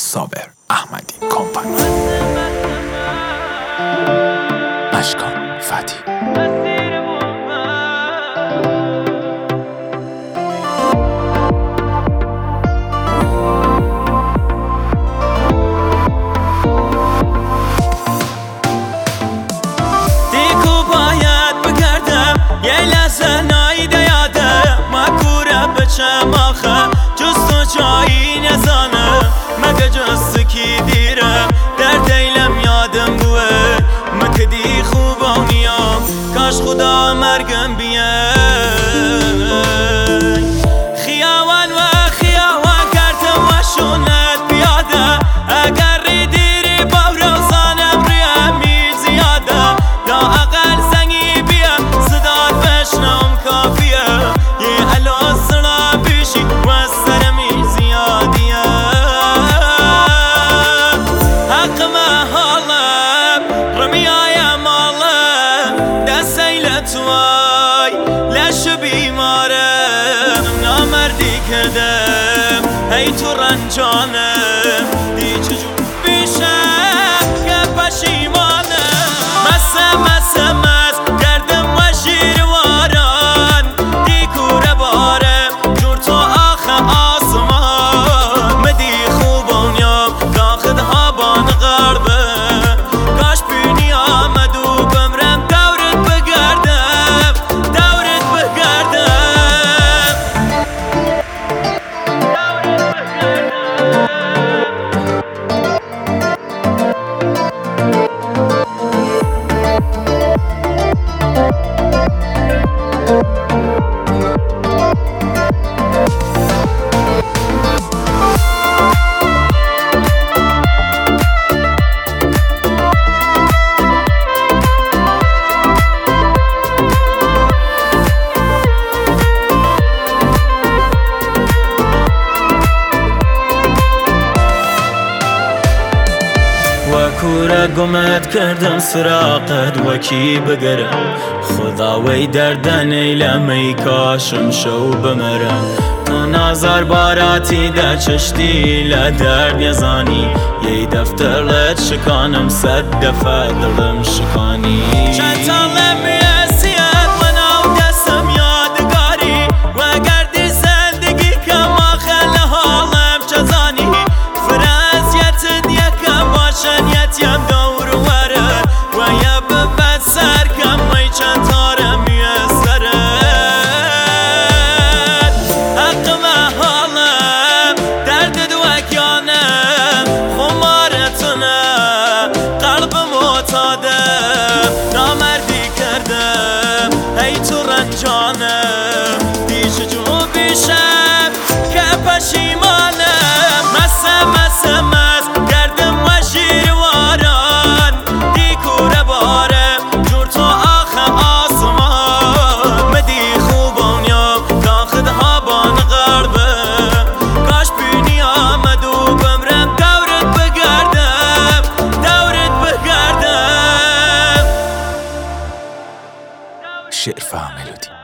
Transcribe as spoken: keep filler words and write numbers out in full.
صابر احمدی کمپانی. اشکان فتی. دیگو باید بگردم یه لحظه نایده یادم مکوره بچم آخه جز تو جایی نزانم مگه جز تو کی دیرم در دیلم یادم بوه مکدی خوبا نیام کاش خدا مرگم بیای خیاوان و خیاوان کردم و شونت بیاده اگر ریدیری با روزانم ریم می زیاده لا اقل زنگی بیا صدات بشنم کافیه یه الو سرا بیشی و سرمی زیادیه حق محالم رمی آیم آلم دست ایلتوای لش بیمارم نامردی کردم هی تو رنجانم دی چجور بیشم که پشیمانم مسه مسه مس کردم و شیرواران دی کوره بارم جور تو آخه آسمان مدی خوبانیم داخل هابان غربه کاش بینی آمد و بمرم دورت بگردم دورت بگردم کوره گمت کردم سراقت وکی بگرم خدا وی دردن ایلم ای کاشم شو بمرم تو نازار باراتی در چشتی لدرد یزانی یه دفتر لد شکانم صد دفعه دلم شکانی چند سالم میسیت منو دستم یادگاری و گردی زندگی کم آخر حالم چزانی فرانسیت یکم باشن یتیم دور وره و یا ببد سر کم می چند تارم میسره حق محالم درد دوکیانم خمارتونه قلب معتادم نامردی کردم هی تو رنجانم دی چجور بیشم که پشیمانم مسه مسه مس کردم و شیرواران دی کوره بارم جور تو آخه آسمان مدی خوبانیم داخل هابان غربه کاش بینی آمد و بمرم دورت بگردم دورت بگردم. شعر و ملودی